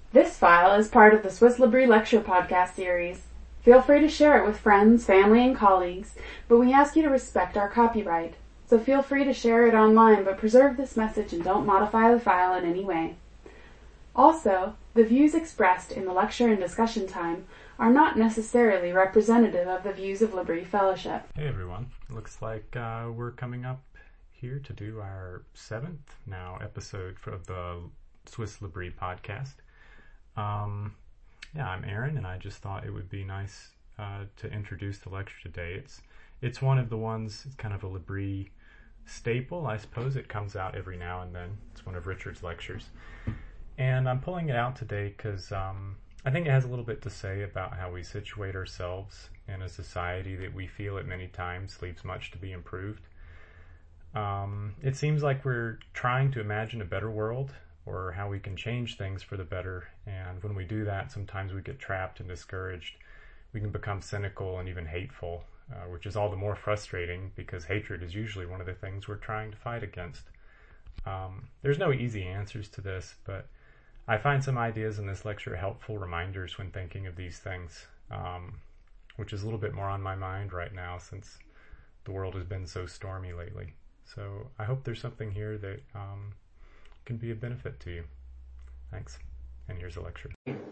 This file is part of the Swiss L'Abri Lecture Podcast series. Feel free to share it with friends, family, and colleagues, but we ask you to respect our copyright. So feel free to share it online, but preserve this message and don't modify the file in any way. Also, the views expressed in the lecture and discussion time are not necessarily representative of the views of L'Abri Fellowship. Hey everyone, looks like we're coming up here to do our 7th now episode of the Swiss L'Abri podcast. I'm Aaron, and I just thought it would be nice to introduce the lecture today. It's one of the ones, it's kind of a L'Abri staple, I suppose. It comes out every now and then. It's one of Richard's lectures. And I'm pulling it out today because I think it has a little bit to say about how we situate ourselves in a society that we feel at many times leaves much to be improved. It seems like we're trying to imagine a better world, or how we can change things for the better, and when we do that, sometimes we get trapped and discouraged. We can become cynical and even hateful, which is all the more frustrating because hatred is usually one of the things we're trying to fight against. There's no easy answers to this, but I find some ideas in this lecture helpful reminders when thinking of these things, which is a little bit more on my mind right now since the world has been so stormy lately. So I hope there's something here that can be a benefit to you. Thanks. And here's the lecture.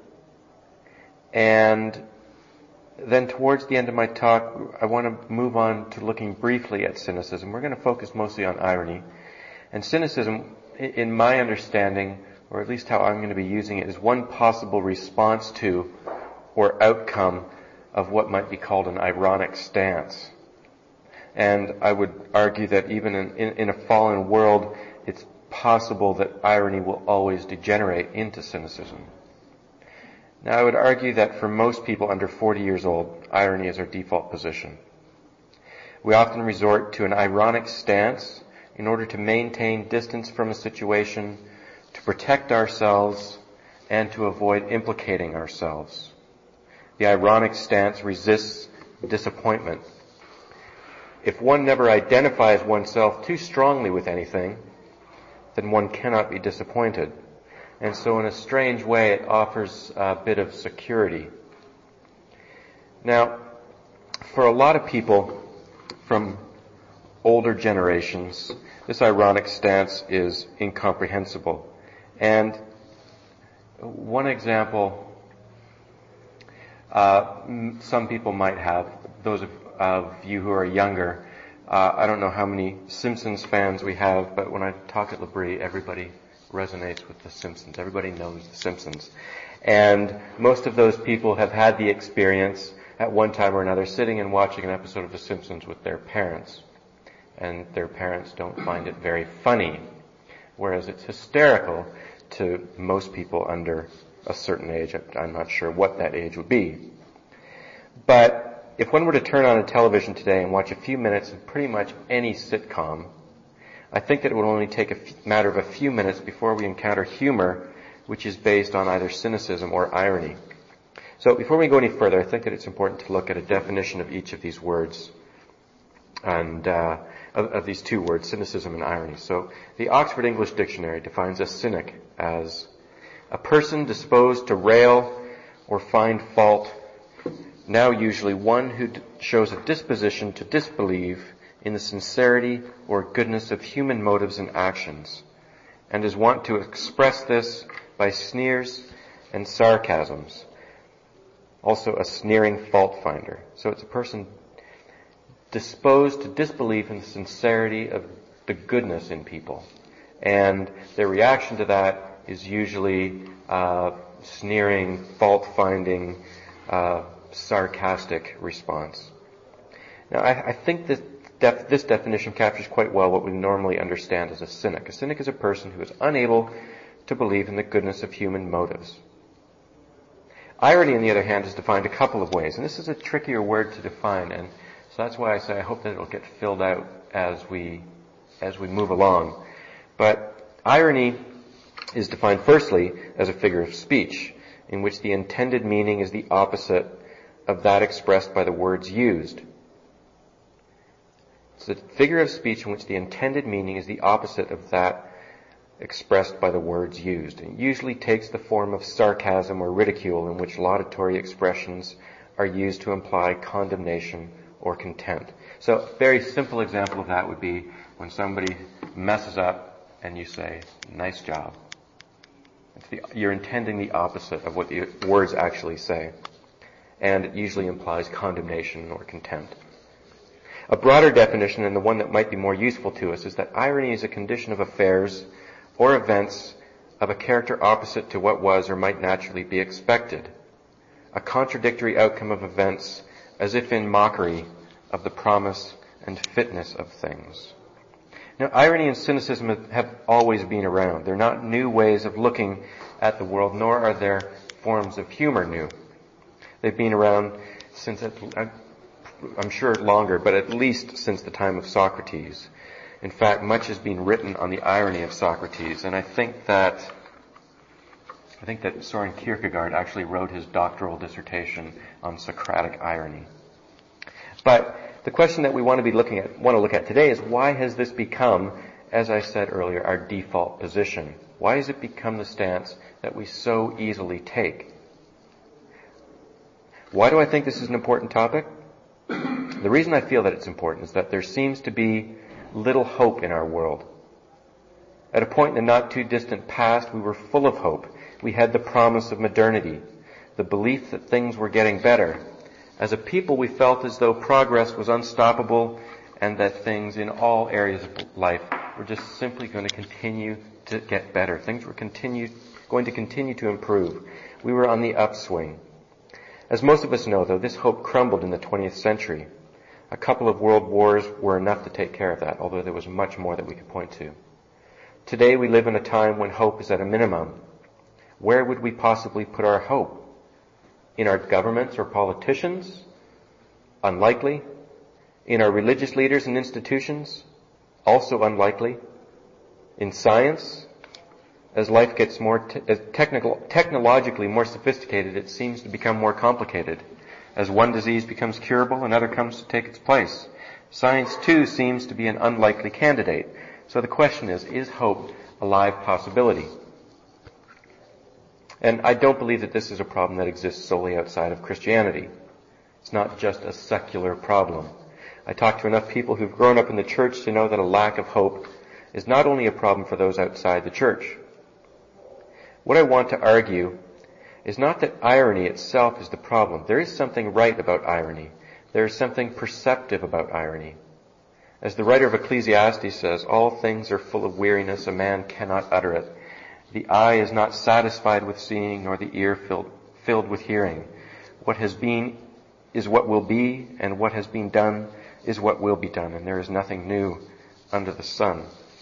And then towards the end of my talk, I want to move on to looking briefly at cynicism. We're going to focus mostly on irony. And cynicism, in my understanding, or at least how I'm going to be using it, is one possible response to or outcome of what might be called an ironic stance. And I would argue that even in a fallen world, it's possible that irony will always degenerate into cynicism. Now, I would argue that for most people under 40 years old, irony is our default position. We often resort to an ironic stance in order to maintain distance from a situation, to protect ourselves, and to avoid implicating ourselves. The ironic stance resists disappointment. If one never identifies oneself too strongly with anything, then one cannot be disappointed. And so in a strange way, it offers a bit of security. Now, for a lot of people from older generations, this ironic stance is incomprehensible. And one example some people might have, those of you who are younger, I don't know how many Simpsons fans we have, but when I talk at L'Abri, everybody resonates with The Simpsons. Everybody knows The Simpsons. And most of those people have had the experience at one time or another sitting and watching an episode of The Simpsons with their parents. And their parents don't find it very funny, whereas it's hysterical to most people under a certain age. I'm not sure what that age would be. But if one were to turn on a television today and watch a few minutes of pretty much any sitcom, I think that it would only take a matter of a few minutes before we encounter humor which is based on either cynicism or irony. So before we go any further, I think that it's important to look at a definition of each of these words, and of these two words, cynicism and irony. So the Oxford English Dictionary defines a cynic as a person disposed to rail or find fault, now usually one who shows a disposition to disbelieve in the sincerity or goodness of human motives and actions, and is wont to express this by sneers and sarcasms. Also a sneering fault finder. So it's a person disposed to disbelieve in the sincerity of the goodness in people. And their reaction to that is usually sneering, fault-finding, sarcastic response. Now, I think that this definition captures quite well what we normally understand as a cynic. A cynic is a person who is unable to believe in the goodness of human motives. Irony, on the other hand, is defined a couple of ways, and this is a trickier word to define, and so that's why I say I hope that it'll get filled out as we move along. But irony is defined firstly as a figure of speech, in which the intended meaning is the opposite of that expressed by the words used. It's a figure of speech in which the intended meaning is the opposite of that expressed by the words used. It usually takes the form of sarcasm or ridicule, in which laudatory expressions are used to imply condemnation or contempt. So a very simple example of that would be when somebody messes up and you say, "Nice job." You're intending the opposite of what the words actually say. And it usually implies condemnation or contempt. A broader definition, and the one that might be more useful to us, is that irony is a condition of affairs or events of a character opposite to what was or might naturally be expected. A contradictory outcome of events, as if in mockery of the promise and fitness of things. Now, irony and cynicism have always been around. They're not new ways of looking at the world, nor are their forms of humor new. They've been around since, I'm sure longer, but at least since the time of Socrates. In fact, much has been written on the irony of Socrates, and I think that Soren Kierkegaard actually wrote his doctoral dissertation on Socratic irony. But the question that we want to look at today is, why has this become, as I said earlier, our default position? Why has it become the stance that we so easily take? Why do I think this is an important topic? The reason I feel that it's important is that there seems to be little hope in our world. At a point in the not too distant past, we were full of hope. We had the promise of modernity, the belief that things were getting better. As a people, we felt as though progress was unstoppable and that things in all areas of life were just simply going to continue to get better. Things were going to continue to improve. We were on the upswing. As most of us know, though, this hope crumbled in the 20th century. A couple of world wars were enough to take care of that, although there was much more that we could point to. Today we live in a time when hope is at a minimum. Where would we possibly put our hope? In our governments or politicians? Unlikely. In our religious leaders and institutions? Also unlikely. In science? As life gets more technologically more sophisticated, it seems to become more complicated. As one disease becomes curable, another comes to take its place. Science, too, seems to be an unlikely candidate. So the question is hope a live possibility? And I don't believe that this is a problem that exists solely outside of Christianity. It's not just a secular problem. I talk to enough people who've grown up in the church to know that a lack of hope is not only a problem for those outside the church. What I want to argue is not that irony itself is the problem. There is something right about irony. There is something perceptive about irony. As the writer of Ecclesiastes says, all things are full of weariness, a man cannot utter it. The eye is not satisfied with seeing, nor the ear filled with hearing. What has been is what will be, and what has been done is what will be done, and there is nothing new under the sun.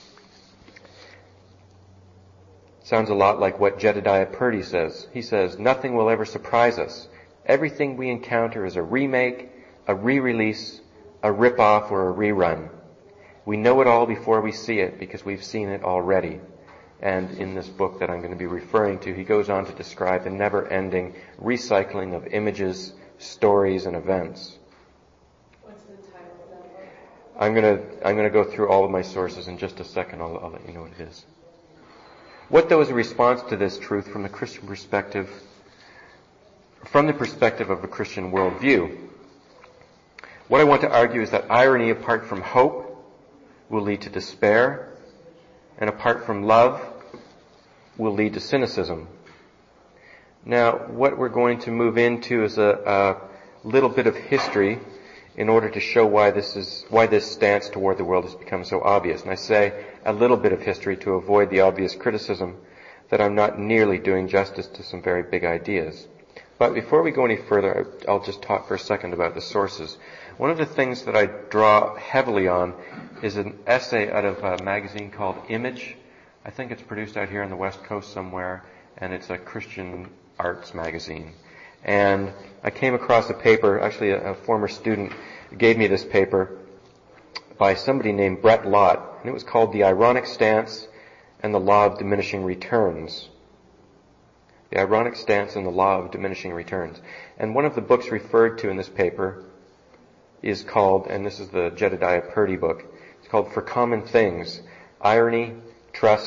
Sounds a lot like what Jedediah Purdy says. He says, nothing will ever surprise us. Everything we encounter is a remake, a re-release, a rip-off, or a rerun. We know it all before we see it because we've seen it already. And in this book that I'm going to be referring to, he goes on to describe the never-ending recycling of images, stories, and events. What's the title of that book? I'm going to go through all of my sources in just a second. I'll let you know what it is. What, though, is a response to this truth from the Christian perspective, from the perspective of a Christian worldview? What I want to argue is that irony, apart from hope, will lead to despair, and apart from love, will lead to cynicism. Now, what we're going to move into is a little bit of history in order to show why this stance toward the world has become so obvious. And I say a little bit of history to avoid the obvious criticism that I'm not nearly doing justice to some very big ideas. But before we go any further, I'll just talk for a second about the sources. One of the things that I draw heavily on is an essay out of a magazine called Image. I think it's produced out here on the West Coast somewhere, and it's a Christian arts magazine. And I came across a paper, actually a former student gave me this paper by somebody named Brett Lott, and it was called The Ironic Stance and the Law of Diminishing Returns. The Ironic Stance and the Law of Diminishing Returns. And one of the books referred to in this paper is called, and this is the Jedediah Purdy book, it's called For Common Things, Irony, Trust,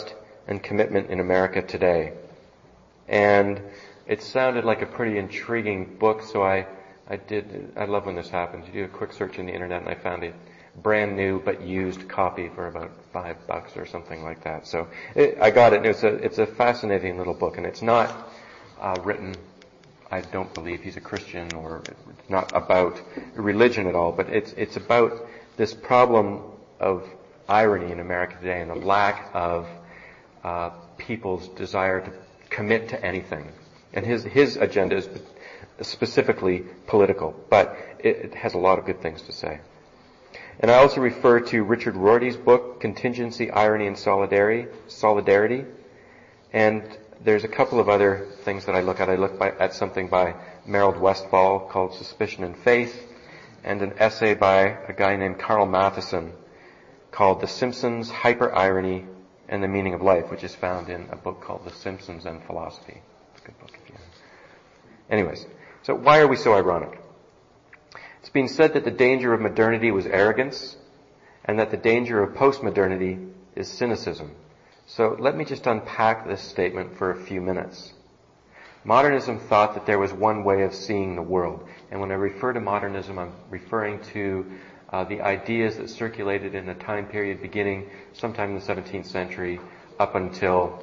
and commitment in America today. And it sounded like a pretty intriguing book, so I love when this happens. You do a quick search in the internet and I found a brand new but used copy for about $5 or something like that. So I got it, and it's a fascinating little book, and it's not written, I don't believe he's a Christian, or it's not about religion at all, but it's about this problem of irony in America today and the lack of people's desire to commit to anything. And his agenda is specifically political, but it has a lot of good things to say. And I also refer to Richard Rorty's book, Contingency, Irony, and Solidarity. And there's a couple of other things that I look at. I look at something by Merold Westphal called Suspicion and Faith, and an essay by a guy named Carl Matheson called The Simpsons, Hyper-Irony, and the Meaning of Life, which is found in a book called The Simpsons and Philosophy. It's a good book if you know. Anyways, so why are we so ironic? It's been said that the danger of modernity was arrogance, and that the danger of postmodernity is cynicism. So let me just unpack this statement for a few minutes. Modernism thought that there was one way of seeing the world. And when I refer to modernism, I'm referring to the ideas that circulated in a time period beginning sometime in the 17th century up until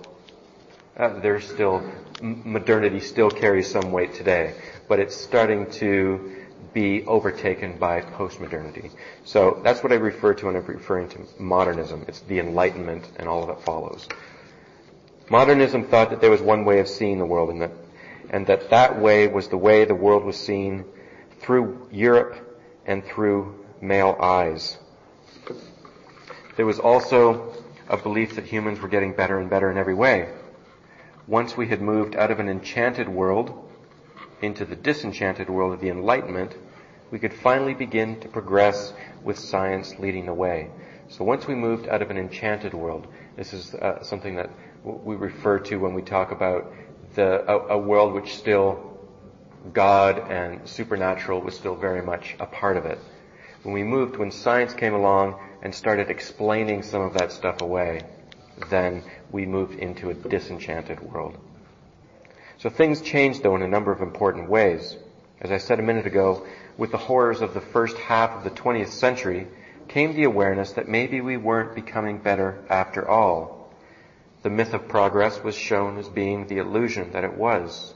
modernity still carries some weight today. But it's starting to be overtaken by postmodernity. So that's what I refer to when I'm referring to modernism. It's the Enlightenment and all that follows. Modernism thought that there was one way of seeing the world, and that way was the way the world was seen through Europe and through male eyes. There was also a belief that humans were getting better and better in every way. Once we had moved out of an enchanted world into the disenchanted world of the Enlightenment, we could finally begin to progress with science leading the way. So once we moved out of an enchanted world, this is something that we refer to when we talk about a world which still God and supernatural was still very much a part of it. When science came along and started explaining some of that stuff away, then we moved into a disenchanted world. So things changed, though, in a number of important ways. As I said a minute ago, with the horrors of the first half of the 20th century came the awareness that maybe we weren't becoming better after all. The myth of progress was shown as being the illusion that it was.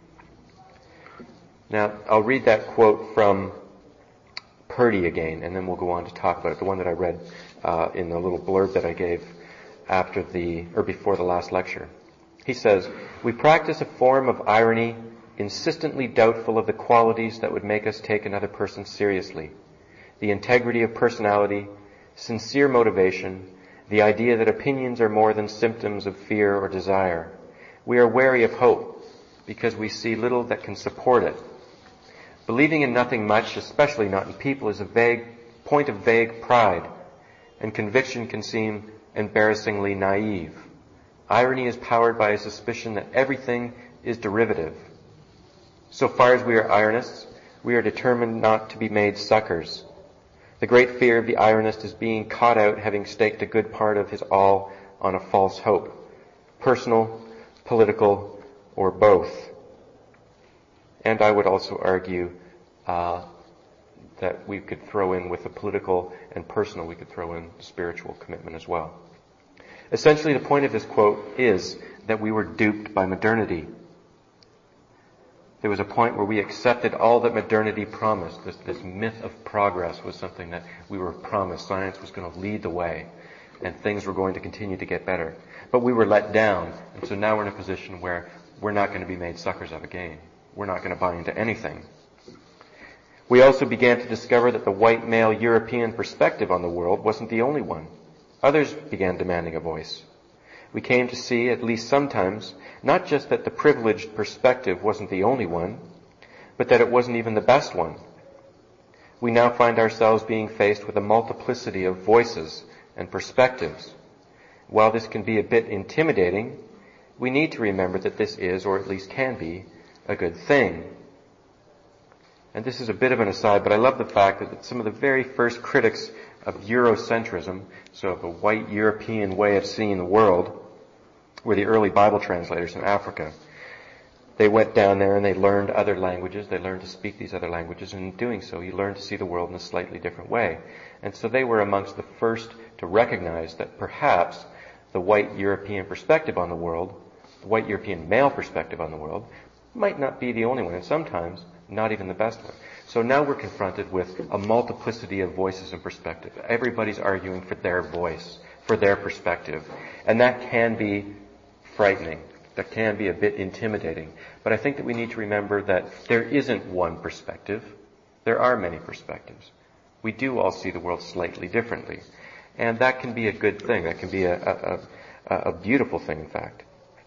Now, I'll read that quote from Purdy again, and then we'll go on to talk about it, the one that I read in the little blurb that I gave before the last lecture. He says, "We practice a form of irony insistently doubtful of the qualities that would make us take another person seriously. The integrity of personality, sincere motivation, the idea that opinions are more than symptoms of fear or desire. We are wary of hope because we see little that can support it. Believing in nothing much, especially not in people, is a point of vague pride, and conviction can seem embarrassingly naive. Irony is powered by a suspicion that everything is derivative. So far as we are ironists, we are determined not to be made suckers. The great fear of the ironist is being caught out having staked a good part of his all on a false hope, personal, political, or both." And I would also argue that we could throw in with the political and personal, we could throw in spiritual commitment as well. Essentially, the point of this quote is that we were duped by modernity. There was a point where we accepted all that modernity promised. This myth of progress was something that we were promised. Science was going to lead the way, and things were going to continue to get better. But we were let down, and so now we're in a position where we're not going to be made suckers of again. We're not going to buy into anything. We also began to discover that the white male European perspective on the world wasn't the only one. Others began demanding a voice. We came to see, at least sometimes, not just that the privileged perspective wasn't the only one, but that it wasn't even the best one. We now find ourselves being faced with a multiplicity of voices and perspectives. While this can be a bit intimidating, we need to remember that this is, or at least can be, a good thing. And this is a bit of an aside, but I love the fact that some of the very first critics of Eurocentrism, so of a white European way of seeing the world, were the early Bible translators in Africa. They went down there and they learned other languages. They learned to speak these other languages, and in doing so, you learn to see the world in a slightly different way. And so they were amongst the first to recognize that perhaps the white European perspective on the world, the white European male perspective on the world, might not be the only one, and sometimes not even the best one. So now we're confronted with a multiplicity of voices and perspective. Everybody's arguing for their voice, for their perspective. And that can be frightening. That can be a bit intimidating. But I think that we need to remember that there isn't one perspective. There are many perspectives. We do all see the world slightly differently. And that can be a good thing. That can be a beautiful thing, in fact.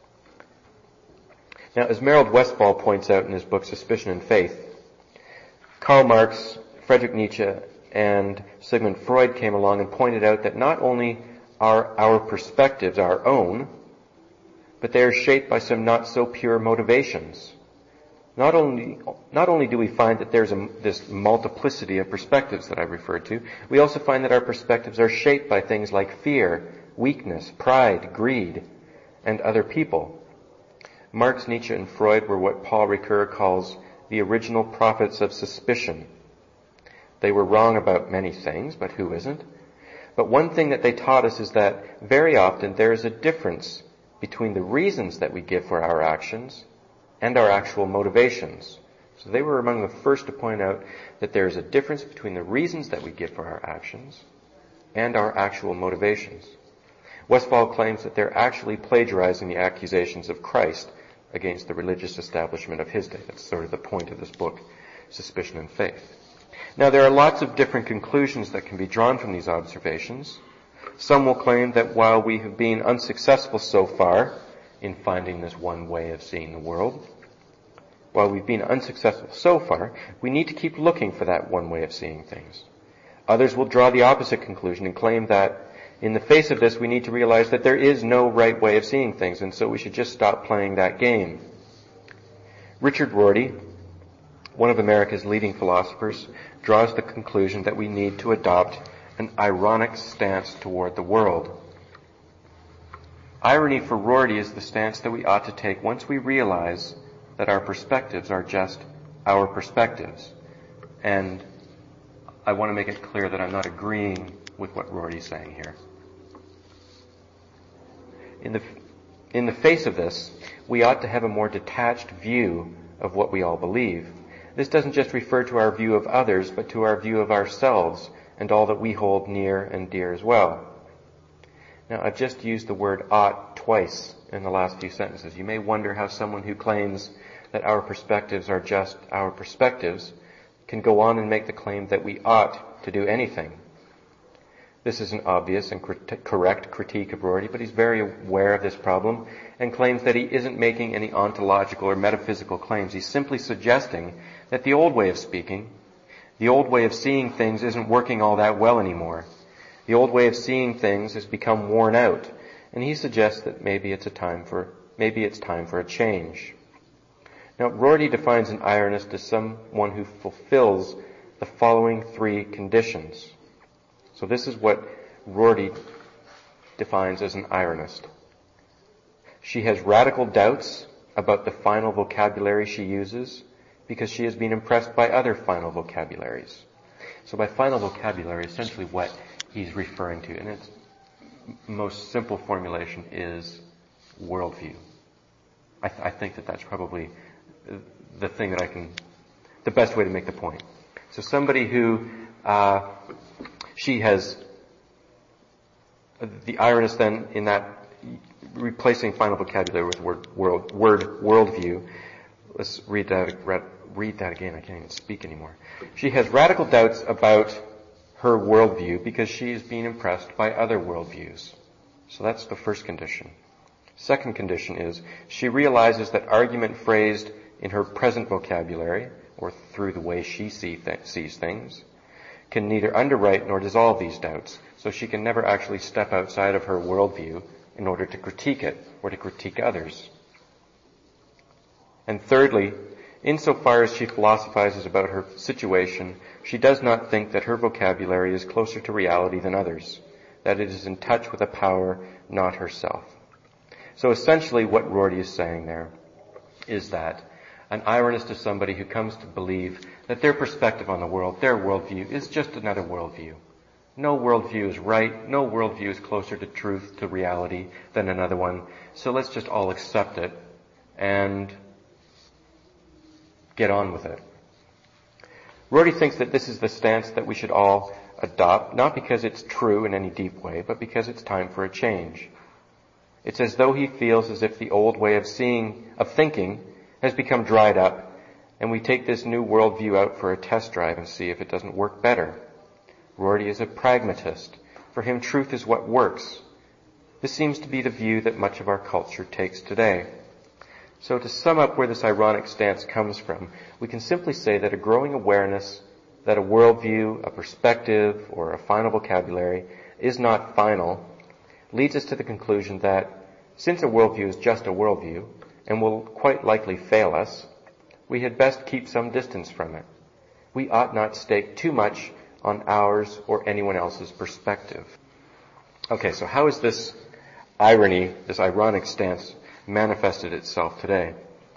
Now, as Merold Westphal points out in his book Suspicion and Faith, Karl Marx, Friedrich Nietzsche, and Sigmund Freud came along and pointed out that not only are our perspectives our own, but they are shaped by some not so pure motivations. Not only do we find that there's this multiplicity of perspectives that I referred to, we also find that our perspectives are shaped by things like fear, weakness, pride, greed, and other people. Marx, Nietzsche, and Freud were what Paul Ricoeur calls the original prophets of suspicion. They were wrong about many things, but who isn't? But one thing that they taught us is that very often there is a difference between the reasons that we give for our actions and our actual motivations. So they were among the first to point out that there is a difference between the reasons that we give for our actions and our actual motivations. Westphal claims that they're actually plagiarizing the accusations of Christ against the religious establishment of his day. That's sort of the point of this book, Suspicion and Faith. Now, there are lots of different conclusions that can be drawn from these observations. Some will claim that while we have been unsuccessful so far in finding this one way of seeing the world, while we've been unsuccessful so far, we need to keep looking for that one way of seeing things. Others will draw the opposite conclusion and claim that in the face of this, we need to realize that there is no right way of seeing things, and so we should just stop playing that game. Richard Rorty, one of America's leading philosophers, draws the conclusion that we need to adopt an ironic stance toward the world. Irony for Rorty is the stance that we ought to take once we realize that our perspectives are just our perspectives. And I want to make it clear that I'm not agreeing with what Rorty's saying here. In the face of this, we ought to have a more detached view of what we all believe. This doesn't just refer to our view of others, but to our view of ourselves and all that we hold near and dear as well. Now, I've just used the word ought twice in the last few sentences. You may wonder how someone who claims that our perspectives are just our perspectives can go on and make the claim that we ought to do anything. This is an obvious and correct critique of Rorty, but he's very aware of this problem and claims that he isn't making any ontological or metaphysical claims. He's simply suggesting that the old way of speaking, the old way of seeing things isn't working all that well anymore. The old way of seeing things has become worn out, and he suggests that maybe it's time for a change. Now, Rorty defines an ironist as someone who fulfills the following three conditions. So this is what Rorty defines as an ironist. She has radical doubts about the final vocabulary she uses because she has been impressed by other final vocabularies. So by final vocabulary, essentially what he's referring to, and its most simple formulation is worldview. I think that that's probably the thing that the best way to make the point. So somebody who, she has, the ironist then in that, replacing final vocabulary with worldview. Let's read that again. I can't even speak anymore. She has radical doubts about her worldview because she is being impressed by other worldviews. So that's the first condition. Second condition is she realizes that argument phrased in her present vocabulary, or through the way she sees things, can neither underwrite nor dissolve these doubts, so she can never actually step outside of her worldview in order to critique it or to critique others. And thirdly, insofar as she philosophizes about her situation, she does not think that her vocabulary is closer to reality than others, that it is in touch with a power not herself. So essentially what Rorty is saying there is that an ironist is somebody who comes to believe that their perspective on the world, their worldview, is just another worldview. No worldview is right. No worldview is closer to truth, to reality, than another one. So let's just all accept it and get on with it. Rorty thinks that this is the stance that we should all adopt, not because it's true in any deep way, but because it's time for a change. It's as though he feels as if the old way of thinking has become dried up, and we take this new worldview out for a test drive and see if it doesn't work better. Rorty is a pragmatist. For him, truth is what works. This seems to be the view that much of our culture takes today. So to sum up where this ironic stance comes from, we can simply say that a growing awareness that a worldview, a perspective, or a final vocabulary is not final leads us to the conclusion that since a worldview is just a worldview and will quite likely fail us, we had best keep some distance from it. We ought not stake too much on ours or anyone else's perspective. Okay, so how is this irony, this ironic stance, manifested itself today?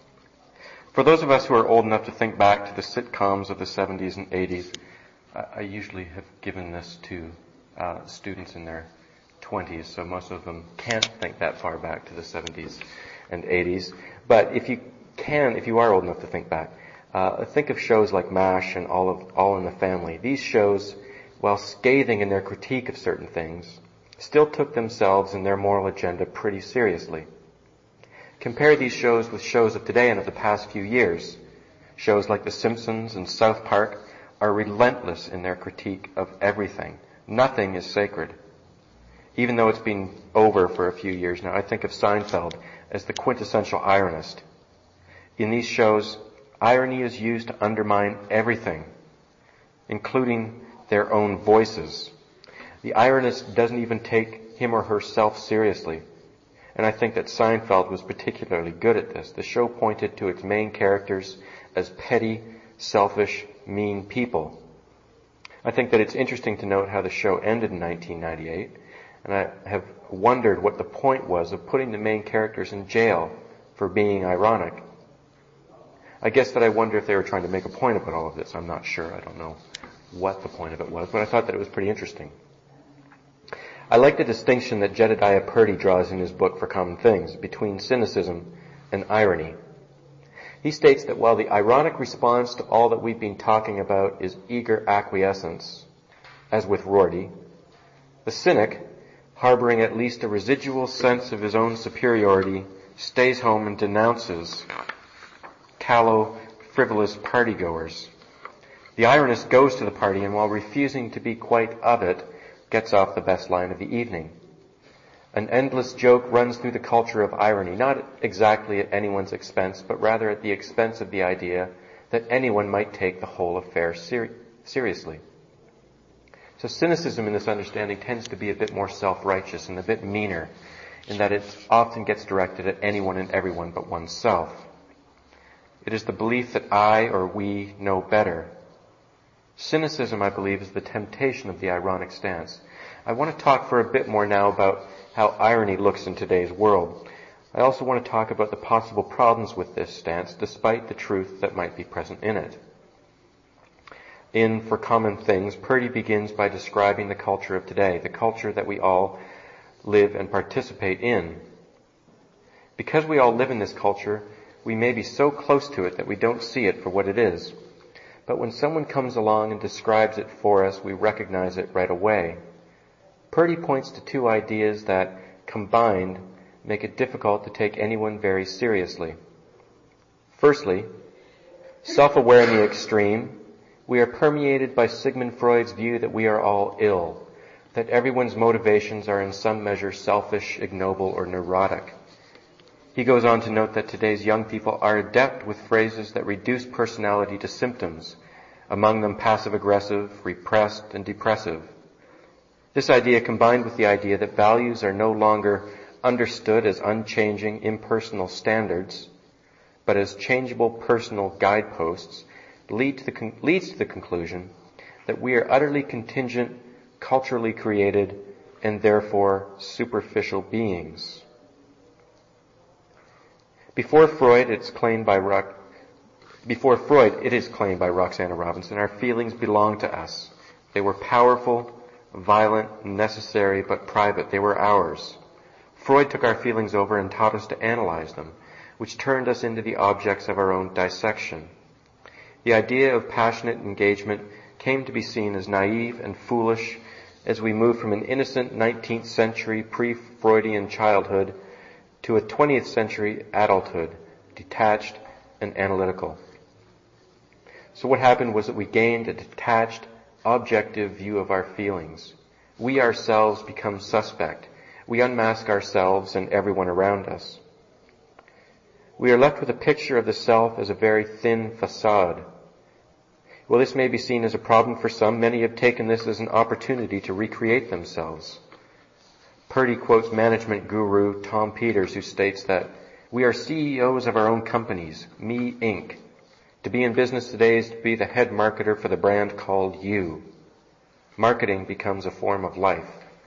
For those of us who are old enough to think back to the sitcoms of the 70s and 80s, I usually have given this to students in their 20s, so most of them can't think that far back to the 70s and 80s. But if you are old enough to think back, think of shows like MASH and All in the Family. These shows, while scathing in their critique of certain things, still took themselves and their moral agenda pretty seriously. Compare these shows with shows of today and of the past few years. Shows like The Simpsons and South Park are relentless in their critique of everything. Nothing is sacred. Even though it's been over for a few years now, I think of Seinfeld as the quintessential ironist. In these shows, irony is used to undermine everything, including their own voices. The ironist doesn't even take him or herself seriously. And I think that Seinfeld was particularly good at this. The show pointed to its main characters as petty, selfish, mean people. I think that it's interesting to note how the show ended in 1998, and I have wondered what the point was of putting the main characters in jail for being ironic. I guess that I wonder if they were trying to make a point about all of this. I'm not sure. I don't know what the point of it was, but I thought that it was pretty interesting. I like the distinction that Jedediah Purdy draws in his book For Common Things between cynicism and irony. He states that while the ironic response to all that we've been talking about is eager acquiescence, as with Rorty, the cynic, harboring at least a residual sense of his own superiority, stays home and denounces callow, frivolous partygoers. The ironist goes to the party and while refusing to be quite of it, gets off the best line of the evening. An endless joke runs through the culture of irony, not exactly at anyone's expense, but rather at the expense of the idea that anyone might take the whole affair seriously. So cynicism in this understanding tends to be a bit more self-righteous and a bit meaner, in that it often gets directed at anyone and everyone but oneself. It is the belief that I or we know better. Cynicism, I believe, is the temptation of the ironic stance. I want to talk for a bit more now about how irony looks in today's world. I also want to talk about the possible problems with this stance, despite the truth that might be present in it. In For Common Things, Purdy begins by describing the culture of today, the culture that we all live and participate in. Because we all live in this culture, we may be so close to it that we don't see it for what it is. But when someone comes along and describes it for us, we recognize it right away. Purdy points to two ideas that, combined, make it difficult to take anyone very seriously. Firstly, self-aware in the extreme, we are permeated by Sigmund Freud's view that we are all ill, that everyone's motivations are in some measure selfish, ignoble, or neurotic. He goes on to note that today's young people are adept with phrases that reduce personality to symptoms, among them passive-aggressive, repressed, and depressive. This idea, combined with the idea that values are no longer understood as unchanging, impersonal standards, but as changeable personal guideposts, leads to the conclusion that we are utterly contingent, culturally created, and therefore superficial beings. Before Freud, it is claimed by Roxana Robinson, our feelings belonged to us. They were powerful, violent, necessary, but private. They were ours. Freud took our feelings over and taught us to analyze them, which turned us into the objects of our own dissection. The idea of passionate engagement came to be seen as naive and foolish as we moved from an innocent 19th century pre-Freudian childhood to a 20th century adulthood, detached and analytical. So what happened was that we gained a detached, objective view of our feelings. We ourselves become suspect. We unmask ourselves and everyone around us. We are left with a picture of the self as a very thin facade. While this may be seen as a problem for some, many have taken this as an opportunity to recreate themselves. Purdy quotes management guru Tom Peters, who states that we are CEOs of our own companies, Me Inc. To be in business today is to be the head marketer for the brand called you. Marketing becomes a form of life.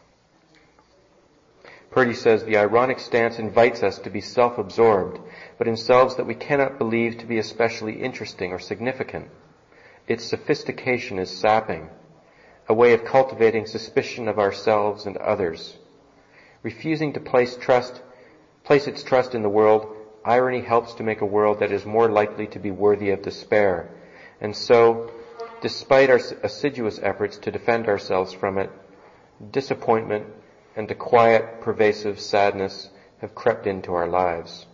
Purdy says the ironic stance invites us to be self-absorbed, but in selves that we cannot believe to be especially interesting or significant. Its sophistication is sapping, a way of cultivating suspicion of ourselves and others. Refusing to place its trust in the world, irony helps to make a world that is more likely to be worthy of despair. And so, despite our assiduous efforts to defend ourselves from it, disappointment and a quiet, pervasive sadness have crept into our lives.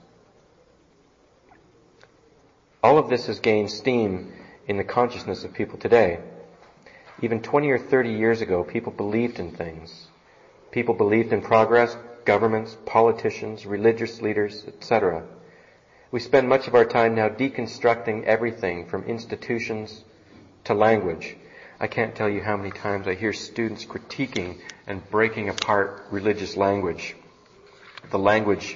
All of this has gained steam in the consciousness of people today. Even 20 or 30 years ago, people believed in things. People believed in progress, governments, politicians, religious leaders, etc. We spend much of our time now deconstructing everything from institutions to language. I can't tell you how many times I hear students critiquing and breaking apart religious language. The language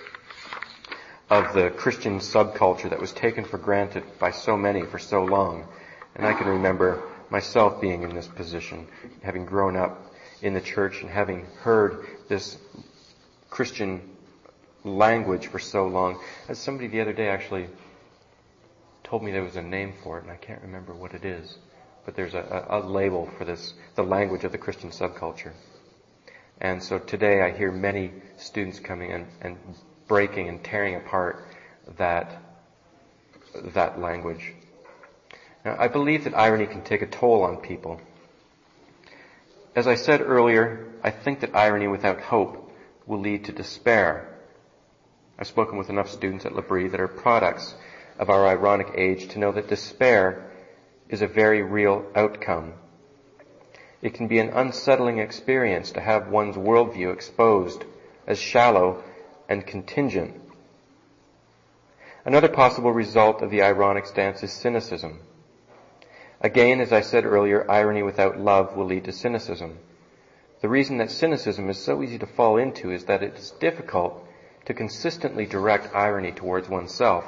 of the Christian subculture that was taken for granted by so many for so long. And I can remember myself being in this position, having grown up in the church and having heard this Christian language for so long. As somebody the other day actually told me there was a name for it, and I can't remember what it is. But there's a label for this, the language of the Christian subculture. And so today I hear many students coming in and breaking and tearing apart that language. Now, I believe that irony can take a toll on people. As I said earlier, I think that irony without hope will lead to despair. I've spoken with enough students at L'Abri that are products of our ironic age to know that despair is a very real outcome. It can be an unsettling experience to have one's worldview exposed as shallow and contingent. Another possible result of the ironic stance is cynicism. Again, as I said earlier, irony without love will lead to cynicism. The reason that cynicism is so easy to fall into is that it is difficult to consistently direct irony towards oneself.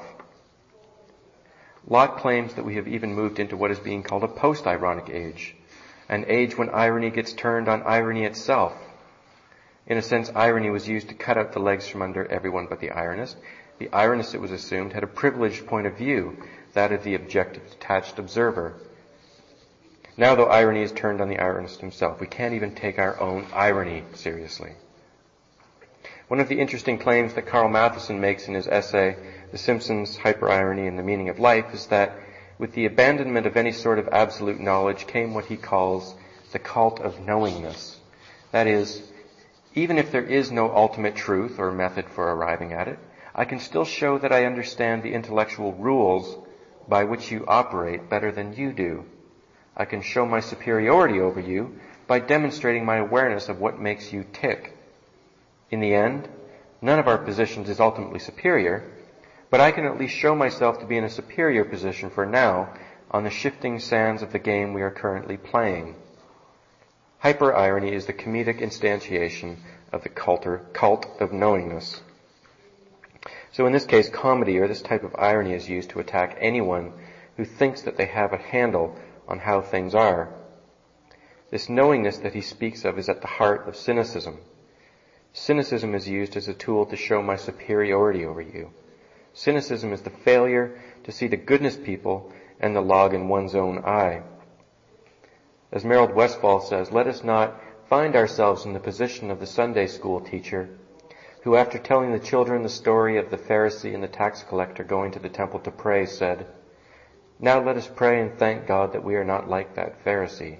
Locke claims that we have even moved into what is being called a post-ironic age, an age when irony gets turned on irony itself. In a sense, irony was used to cut out the legs from under everyone but the ironist. The ironist, it was assumed, had a privileged point of view, that of the objective, detached observer. Now, though, irony is turned on the ironist himself. We can't even take our own irony seriously. One of the interesting claims that Carl Matheson makes in his essay, The Simpsons, Hyper-Irony and the Meaning of Life, is that with the abandonment of any sort of absolute knowledge came what he calls the cult of knowingness. That is, even if there is no ultimate truth or method for arriving at it, I can still show that I understand the intellectual rules by which you operate better than you do. I can show my superiority over you by demonstrating my awareness of what makes you tick. In the end, none of our positions is ultimately superior, but I can at least show myself to be in a superior position for now on the shifting sands of the game we are currently playing. Hyper-irony is the comedic instantiation of the cult of knowingness. So in this case, comedy or this type of irony is used to attack anyone who thinks that they have a handle on how things are. This knowingness that he speaks of is at the heart of cynicism. Cynicism is used as a tool to show my superiority over you. Cynicism is the failure to see the goodness people and the log in one's own eye. As Merold Westphal says, let us not find ourselves in the position of the Sunday school teacher who, after telling the children the story of the Pharisee and the tax collector going to the temple to pray, said, "Now let us pray and thank God that we are not like that Pharisee."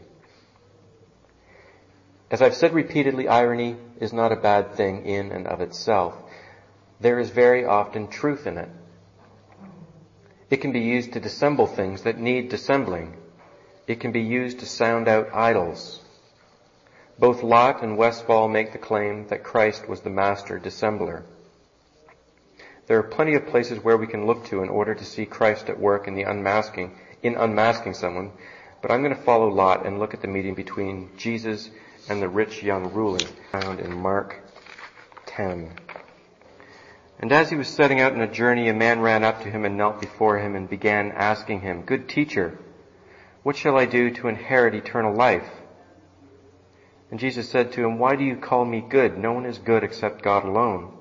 As I've said repeatedly, irony is not a bad thing in and of itself. There is very often truth in it. It can be used to dissemble things that need dissembling. It can be used to sound out idols. Both Lott and Westphal make the claim that Christ was the master dissembler. There are plenty of places where we can look to in order to see Christ at work in unmasking someone, but I'm going to follow Lott and look at the meeting between Jesus and the rich young ruler, found in Mark 10. "And as he was setting out on a journey, a man ran up to him and knelt before him and began asking him, 'Good teacher, what shall I do to inherit eternal life?' And Jesus said to him, 'Why do you call me good? No one is good except God alone.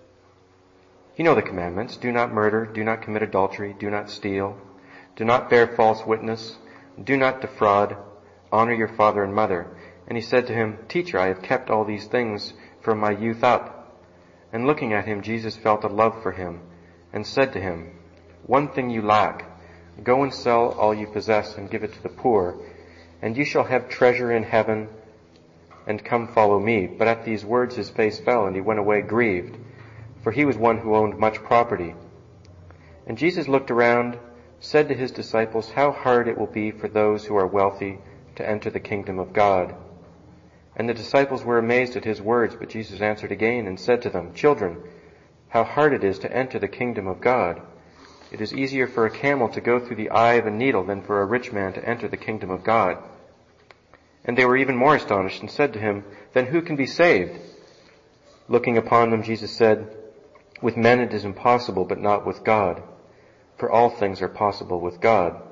You know the commandments. Do not murder, do not commit adultery, do not steal, do not bear false witness, do not defraud, honor your father and mother.' And he said to him, 'Teacher, I have kept all these things from my youth up.' And looking at him, Jesus felt a love for him and said to him, 'One thing you lack. Go and sell all you possess and give it to the poor, and you shall have treasure in heaven, and come follow me.' But at these words his face fell, and he went away grieved, for he was one who owned much property. And Jesus looked around, said to his disciples, 'How hard it will be for those who are wealthy to enter the kingdom of God.' And the disciples were amazed at his words, but Jesus answered again and said to them, 'Children, how hard it is to enter the kingdom of God. It is easier for a camel to go through the eye of a needle than for a rich man to enter the kingdom of God.' And they were even more astonished and said to him, 'Then who can be saved?' Looking upon them, Jesus said, 'With men it is impossible, but not with God. For all things are possible with God.'"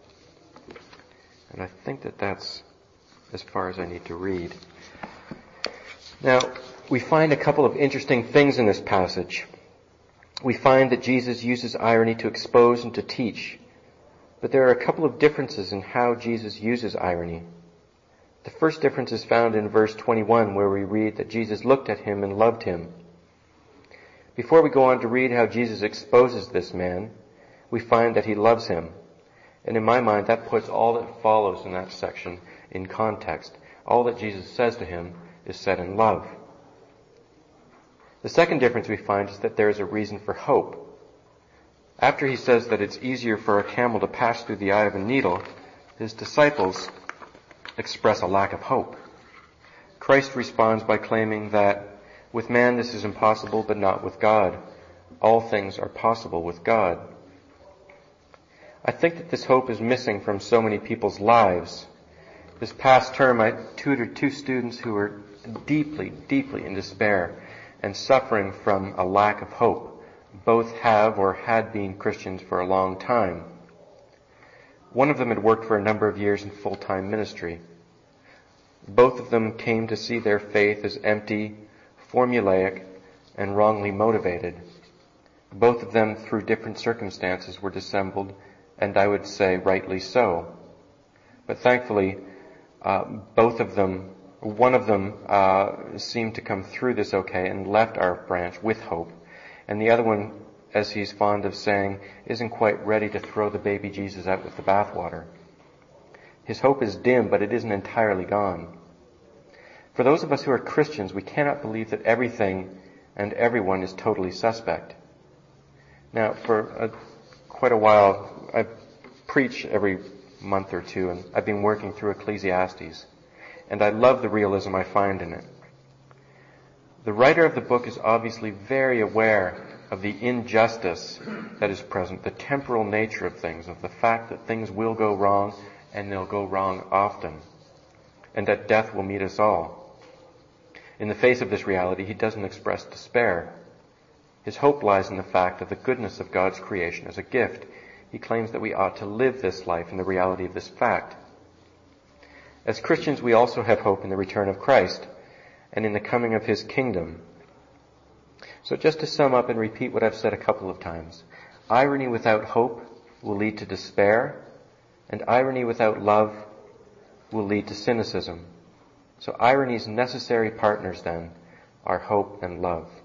And I think that that's as far as I need to read. Now, we find a couple of interesting things in this passage. We find that Jesus uses irony to expose and to teach, but there are a couple of differences in how Jesus uses irony. The first difference is found in verse 21, where we read that Jesus looked at him and loved him. Before we go on to read how Jesus exposes this man, we find that he loves him. And in my mind, that puts all that follows in that section in context. All that Jesus says to him is said in love. The second difference we find is that there is a reason for hope. After he says that it's easier for a camel to pass through the eye of a needle, his disciples express a lack of hope. Christ responds by claiming that with man this is impossible, but not with God. All things are possible with God. I think that this hope is missing from so many people's lives. This past term, I tutored 2 students who were deeply, deeply in despair and suffering from a lack of hope. Both have or had been Christians for a long time. One of them had worked for a number of years in full-time ministry. Both of them came to see their faith as empty, formulaic, and wrongly motivated. Both of them, through different circumstances, were dissembled, and I would say rightly so. But thankfully, one of them seemed to come through this okay and left our branch with hope. And the other one, as he's fond of saying, isn't quite ready to throw the baby Jesus out with the bathwater. His hope is dim, but it isn't entirely gone. For those of us who are Christians, we cannot believe that everything and everyone is totally suspect. Now, for quite a while, I preach every month or two, and I've been working through Ecclesiastes, and I love the realism I find in it. The writer of the book is obviously very aware of the injustice that is present, the temporal nature of things, of the fact that things will go wrong, and they'll go wrong often, and that death will meet us all. In the face of this reality, he doesn't express despair. His hope lies in the fact of the goodness of God's creation as a gift. He claims that we ought to live this life in the reality of this fact. As Christians, we also have hope in the return of Christ and in the coming of his kingdom. So just to sum up and repeat what I've said a couple of times, Irony without hope will lead to despair, and irony without love will lead to cynicism. So irony's necessary partners then are hope and love.